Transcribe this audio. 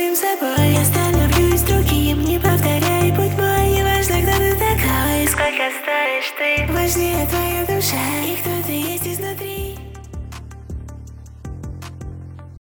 самим собой. Я становлюсь другим, не повторяй путь мой. Не важно, кто ты такой, сколько стоишь ты, важнее твое